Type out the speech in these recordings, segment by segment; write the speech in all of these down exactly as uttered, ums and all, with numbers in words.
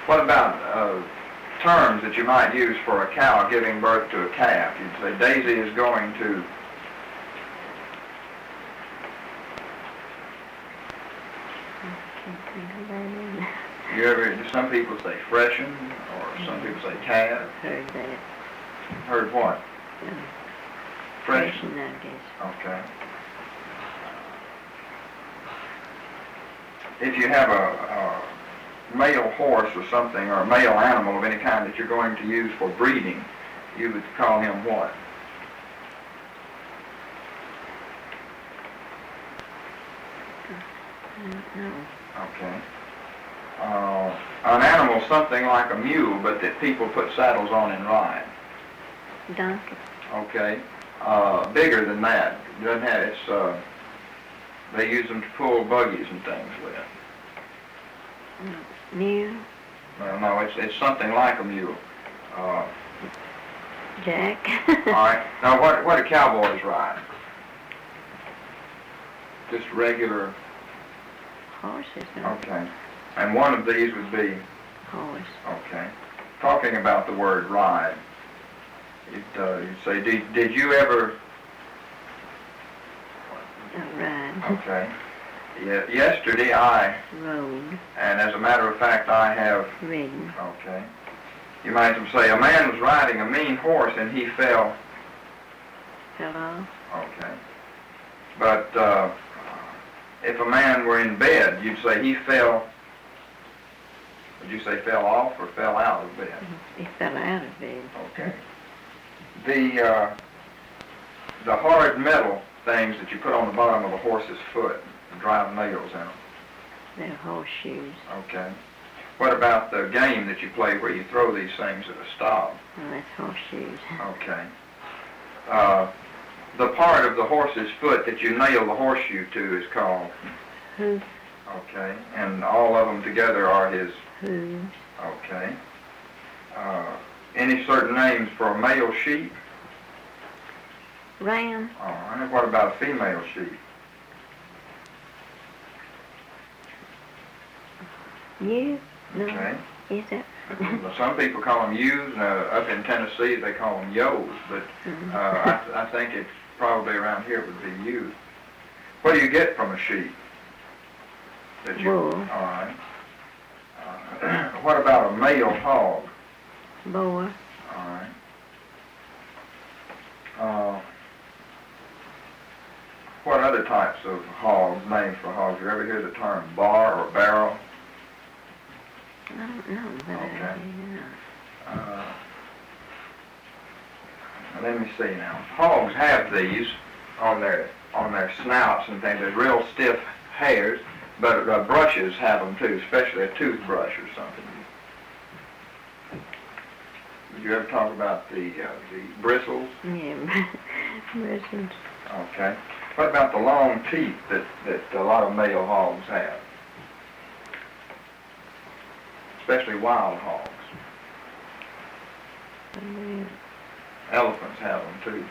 What about uh, terms that you might use for a cow giving birth to a calf? You'd say Daisy is going to... You ever, some people say freshen, or some people say calf. Heard that. Heard what? Yeah. Freshen. Freshen, I guess. Okay. If you have a, a male horse or something, or a male animal of any kind that you're going to use for breeding, you would call him what? I don't know. Okay. Uh, an animal something like a mule, but that people put saddles on and ride. Donkey. Okay. Uh, bigger than that. Doesn't have, it's, uh, they use them to pull buggies and things with. Mule. Well, no, it's it's something like a mule. Uh, Jack. all right. Now, what what do cowboys ride? Just regular. Horses. No? Okay. And one of these would be. Horse. Okay. Talking about the word ride, you'd, uh, you'd say, did, did you ever... A ride. Okay. Ye- yesterday I... Rode. And as a matter of fact, I have... Ridden. Okay. You might say, a man was riding a mean horse and he fell... Fell off. Okay. But uh, if a man were in bed, you'd say he fell... Would you say fell off or fell out of bed? He fell out of bed. Okay. The uh, the hard metal things that you put on the bottom of a horse's foot, drive nails in them. They're horseshoes. Okay. What about the game that you play where you throw these things at a stop? Oh, that's horseshoes. Okay. Uh, the part of the horse's foot that you nail the horseshoe to is called? Hoof. Okay. And all of them together are his? Hooves. Okay. Uh, any certain names for a male sheep? Ram. All right. What about a female sheep? You? No. Okay. Is that? Well, some people call them ewes. Uh, up in Tennessee, they call them yos. But Mhm. uh, I, th- I think it's probably around here would be ewes. What do you get from a sheep? That you, Wool. all right. Uh, what about a male hog? Boar. All right. Uh, what other types of hogs, names for hogs? You ever hear the term bar or barrel? I don't know, but Okay. I do know. Uh, let me see now. Hogs have these on their on their snouts and things. They're real stiff hairs, but uh, brushes have them too, especially a toothbrush or something. Did you ever talk about the uh, the bristles? Yeah, bristles. Okay. What about the long teeth that, that a lot of male hogs have? Especially wild hogs. Mm, Elephants have them too.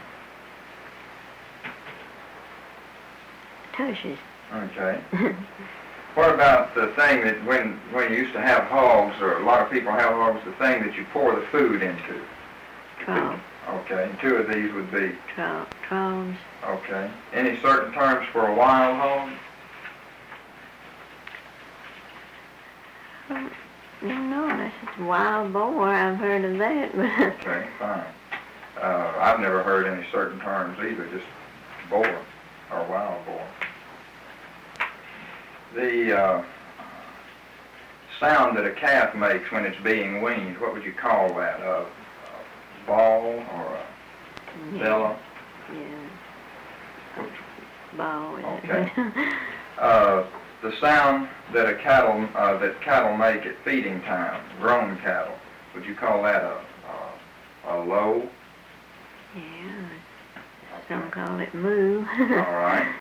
tushes. Okay. What about the thing that when when you used to have hogs, or a lot of people have hogs, the thing that you pour the food into? Trough. Okay. And two of these would be? Trough. Troughs. Okay. Any certain terms for a wild hog? Well, no, no, that's just wild boar. I've heard of that, but Okay, fine. Uh, I've never heard any certain terms either, just boar or wild boar. The uh, sound that a calf makes when it's being weaned, what would you call that? A, a bawl or a yeah, bellow? yeah, ball. is it? Okay. Uh, the sound that a cattle uh, that cattle make at feeding time, grown cattle, would you call that a a, a low? Yeah, some call it moo. All right.